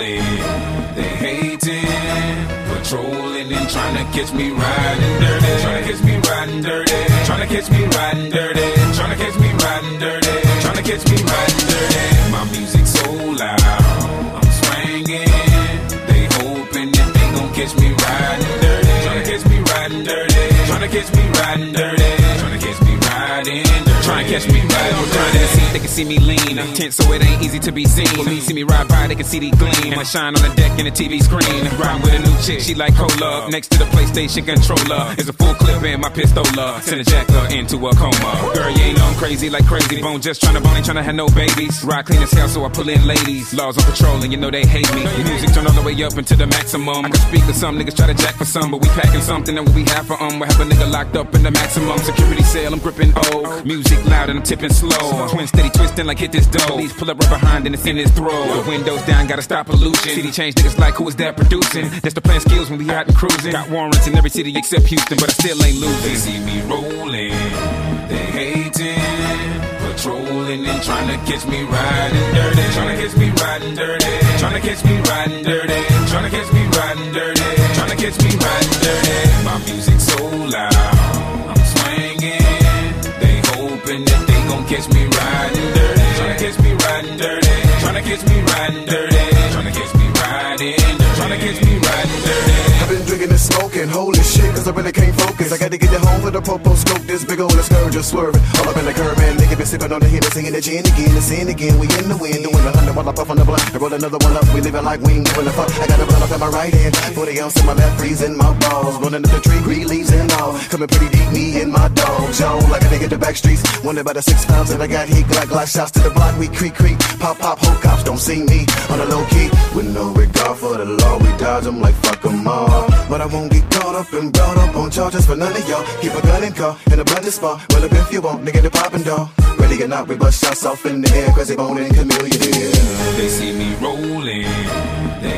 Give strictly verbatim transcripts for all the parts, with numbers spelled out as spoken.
rolling, they hating, patrolling and trying to catch me riding dirty, trying to catch me riding dirty, trying to catch me riding dirty, trying to catch me riding dirty, trying to catch me riding dirty. My music so loud, I'm swinging, they hoping that they gon' catch me riding dirty, trying to catch me riding dirty, trying to catch me riding dirty, trying to catch me riding dirty. Trying to catch me riding dirty. They see, they can see me lean, tense so it ain't easy to be seen. For me, see me ride by, they can see the gleam. I shine on the deck in the T V screen. Ride with a new chick, she like cola. Next to the PlayStation controller is a full clip in my pistola. Send a jacker into a coma. Girl, you ain't know I'm crazy like crazy bone. Just trying to bone, ain't trying to have no babies. Ride clean as hell, so I pull in ladies. Laws on patrol, and you know they hate me. Music turn all the way up into the maximum. I can speak to some niggas, try to jack for some, but we packing something that we have for um. We have a nigga locked up in the maximum security cell. I'm gripping O. Music loud and I'm tipping slow. Twin steady twisting like hit this dough. Please pull up right behind and it's in his throat. The windows down, gotta stop pollution. City change niggas like who is that producing? That's the plan skills when we out and cruising. Got warrants in every city except Houston, but I still ain't losing. They see me rolling, they hating, patrolling and trying to catch me riding dirty, trying to catch me riding dirty, trying to catch me riding dirty, trying to catch me riding dirty, trying to catch me riding dirty. My music so loud, I'm swinging, they hoping that they gon' catch me riding dirty, trying to catch me riding dirty, trying to catch me riding dirty, trying to catch me riding dirty, trying to catch me riding dirty. I've been drinking and smoking, holy shit, cause I really can't focus. I gotta get it home with a popo scope, this big ol' scourge just swerving. All up in the curb, man, nigga been sipping on the hit and singing the gin again and sin again. We in the wind, doing a hundred while I puff on the blunt. I roll another one up, we living like we ain't giving a fuck. I got a blunt up in my right hand, forty ounce in my left, freezing my balls. Running up the tree, green leaves and all. Coming pretty deep, me and my dog, Joe. Like a nigga the back streets, wonder about the six pounds that I got heat. Glock, glock shots to the block, we creak, creak. Pop, pop, whole cops don't see me on the low key. With no regard for the law, we dodge them like fuck them all. But I won't get caught up and brought up on charges for none of y'all. Keep a gun in car, in a blended spot. Well, up if you want, nigga, the poppin' dog. Ready or not, we bust shots off in the air, crazy bone and chameleon. They see me rolling, they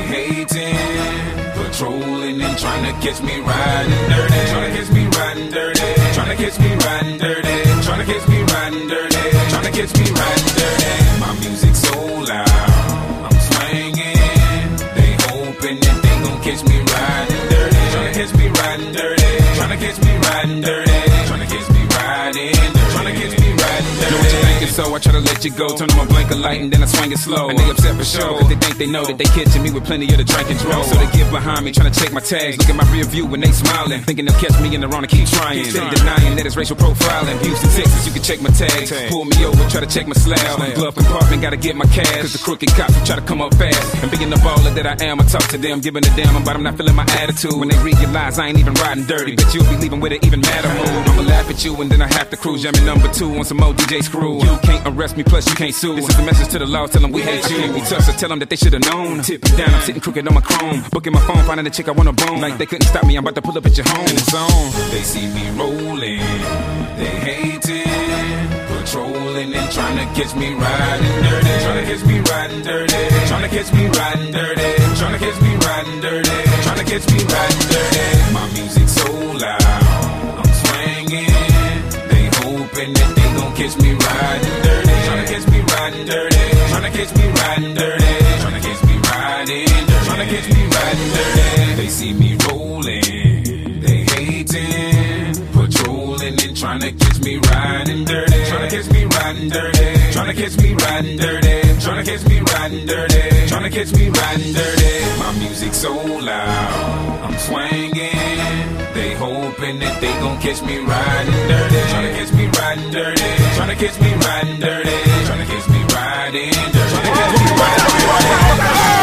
hating, patrolling and trying to catch me riding dirty, trying to catch me riding dirty, trying to catch me riding dirty, trying to catch me riding dirty, trying to catch me riding dirty. My music so loud, I'm swinging, they hoping that they gon' catch me riding dirty, trying to catch me riding dirty, trying to catch me riding dirty, trying to catch me riding dirty, trying to catch me riding dirty. Know what you thinking, so I try to let you go. Turn on my blinker light and then I swing it slow. And they upset for sure, cause they think they know that they catching me with plenty of the drink and drove. So they get behind me, trying to check my tags. Look at my rear view when they smiling, thinking they'll catch me in the wrong and keep trying. Steady denying that it's racial profiling. Houston, Texas, you can check my tags. Pull me over, try to check my slab. Glove compartment, gotta get my cash. Cause the crooked cops will try to come up fast. And being the baller that I am, I talk to them, giving a damn about I'm not feeling my attitude. When they realize I ain't even riding dirty, bet you'll be leaving with an even madder mood. I'ma laugh at you and then I have to cruise. Jamming number two on some more D J screw. You can't arrest me, plus you can't sue. This is a message to the law, tell them we hate you. We tough, so tell them that they should've known. Tip me down, I'm sitting crooked on my chrome. Booking my phone, finding a chick I wanna bone. Like they couldn't stop me, I'm about to pull up at your home. In the zone. They see me rolling, they hating, patrolling and trying to catch me riding dirty, trying to catch me riding dirty, trying to catch me riding dirty, trying to catch me riding dirty, trying to catch me riding dirty. My music so loud, I'm swinging, they hoping that they gon' catch me riding dirty, trying to catch me riding dirty, trying to catch me riding dirty, trying to catch me riding dirty, trying to catch me riding dirty. They see me rolling, they hating, patrolling and trying to catch me riding dirty, trying to catch me riding dirty, trying to catch me riding dirty, trying to catch me riding dirty, trying to catch me riding dirty. My music so loud, I'm swinging, they hoping that they gon' catch me riding dirty, trying to catch me riding dirty, trying to catch me riding dirty, trying to catch me riding dirty, trying to catch me riding dirty.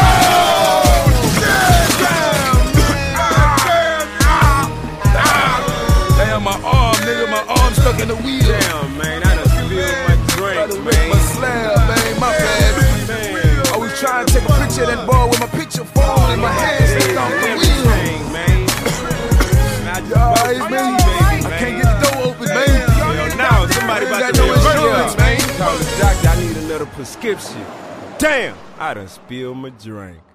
Damn, my arm, nigga, my arm stuck in the wheel. Damn, man, I done spilled my drink, man. My slab, man, my bad. Man. I was trying to take a picture of that ball with my picture phone in my hand, sitting off the wheel. Man, y'all, it's me, man. I can't get the door open, man. Yo, now somebody about to no insurance, man. Call the doctor, I need another prescription. Damn, I done spilled my drink.